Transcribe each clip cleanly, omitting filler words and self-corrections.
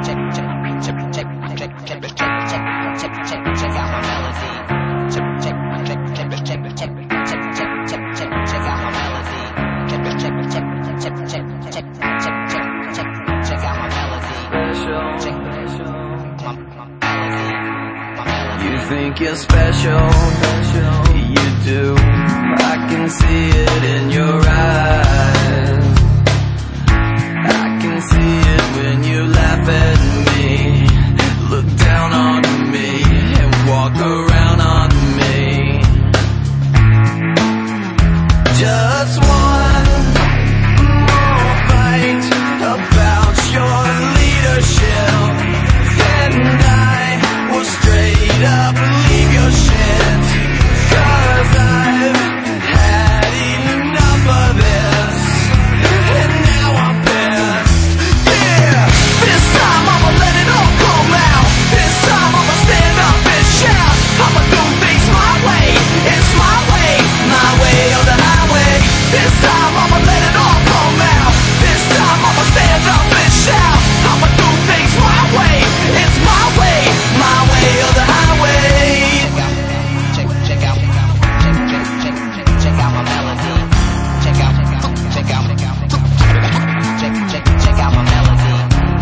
You think you're special, you do. I can see it in your eyes. I can see it when you laugh at me, look down on me, and walk around on me. Just one more fight about your leadership, and I will straight up leave your shit. 'Cause I've had enough of this, and now I'm pissed. Yeah, this time I'ma let it all come out. This time I'ma stand up and shout. I'ma do things my way. It's my way or the highway. This time I'ma let it all come out. This time I'ma stand up and shout. I'ma do things my way. It's my way or the highway. Check out my melody. Check out my melody. Check out my melody. Check out my melody.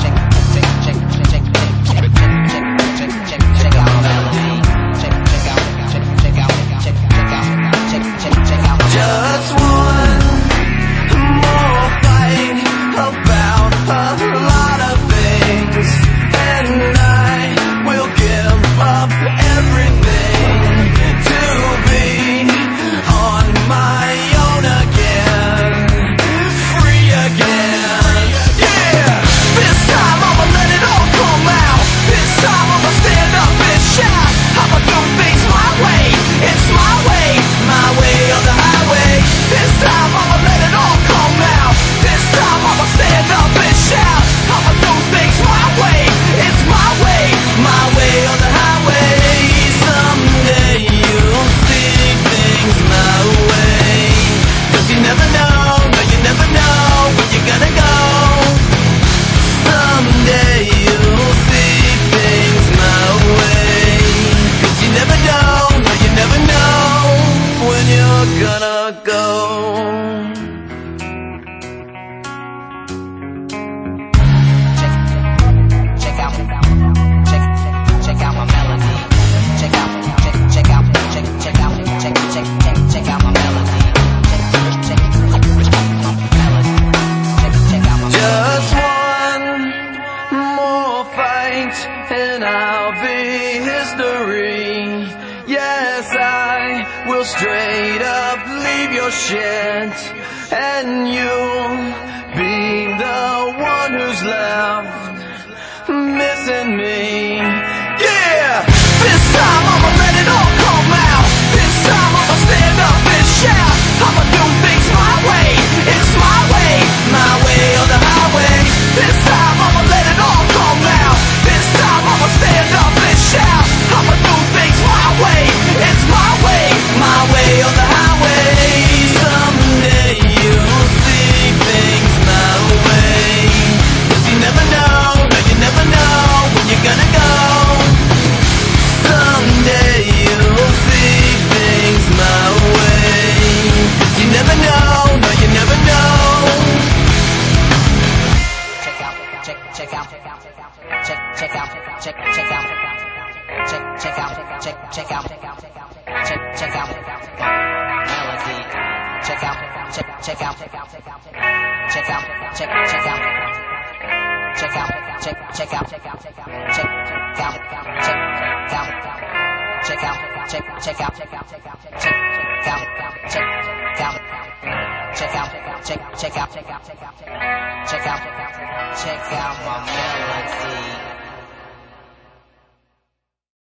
Just one more fight about a lot of things, and I will give up everything to be on my own again, free again. Yeah, this time I'ma let it all come out. This time I'ma stand up and shout. I'ma do things my way. It's my way or the highway. This time I'ma let it all come out. This time I'ma stand up and shout. I'ma do things my way. It's my way or the highway. Someday you'll see things my way. 'Cause you never know, no you never know where you're gonna go. Someday you'll see things my way. 'Cause you never know, no you never know when you're gonna go. Check out my melody. Check out my melody. Check out my melody. Just one more fight and I'll be history. Yes, I will straight up leave your shit, and you'll be the one who's left missing me. Yeah, this time I'ma let it all come out. This time I'ma stand up and shout. I'ma do things my way. It's my way or the highway. This time I'ma let it all come out. This time I'ma stand up and shout. I'ma do things my way. It's my way or the highway. Someday you'll see things my way. 'Cause you never know, no you never know when you're gonna go. Someday you'll see things my way. 'Cause you never know, no you never know. Check out my melody. Check out my melody.